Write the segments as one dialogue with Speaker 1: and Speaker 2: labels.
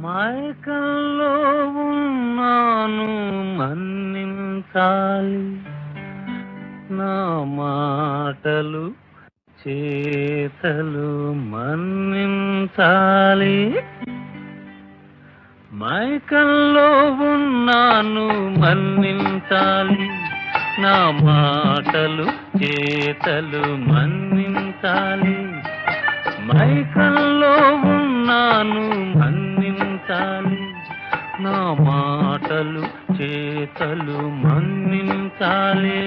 Speaker 1: మైకంలో ఉన్నాను మన్నించాలి, నా మాటలు చేతలు మన్నించాలి. మైకంలో ఉన్నాను మన్నించాలి, నా మాటలు చేతలు మన్నించాలి. మైకంలో ఉన్నాను మన్నించాలి, నా మాటలు చేతలు మన్నించాలి.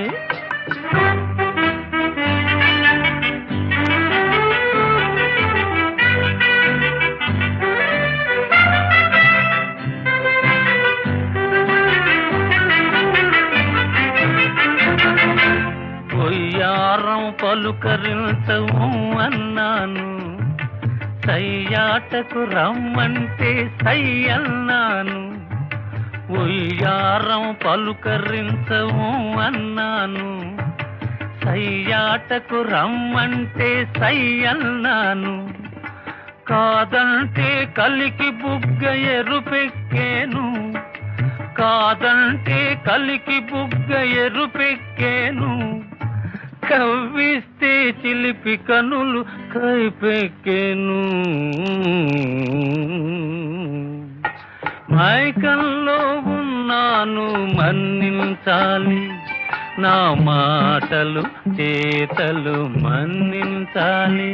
Speaker 1: పొయ్యారం పలుకరించవు అన్నాను, సయ్యాటకు రమ్మంటే సై అన్నాను. ఒయ్యారం పలుకరించవు అన్నాను, సయ్యాటకు రమ్మంటే సై అన్నాను. కాదంటే కలికి బుగ్గ ఎరుపెక్కేను, కాదంటే కలికి బుగ్గ ఎరుపెక్కేను. కవ్విస్తే చిలిపి కనులు కైపెక్కేను. మైకంలో ఉన్నాను మన్నించాలి, నా మాటలు చేతలు మన్నించాలి.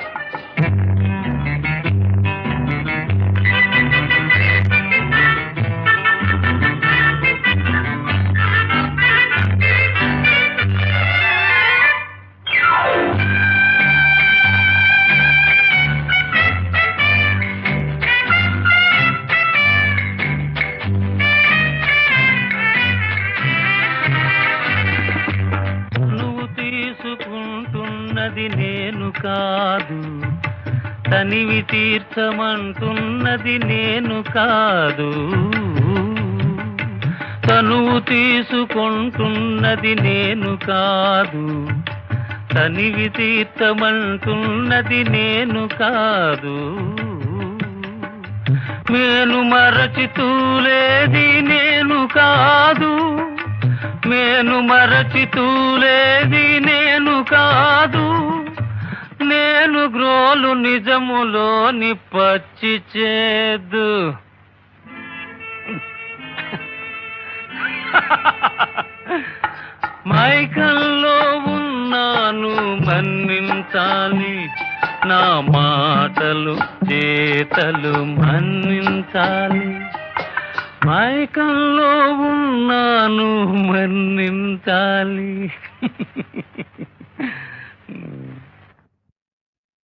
Speaker 1: తీసుకుంటున్నది నేను కాదు, తనివి తీర్చమంటున్నది నేను కాదు. తనువు తీసుకుంటున్నది నేను కాదు, తనివి తీర్చమంటున్నది నేను కాదు. మేను మరచి తూలేది నేను కాదు, మేను మరచి తూలేది నేను కాదు. నేను గ్రోలు నిజములోని పచ్చి చేదు. మైకంలో ఉన్నాను మన్నించాలి, నా మాటలు చేతలు మన్నించాలి. మైకంలో ఉన్నాను మన్నించాలి.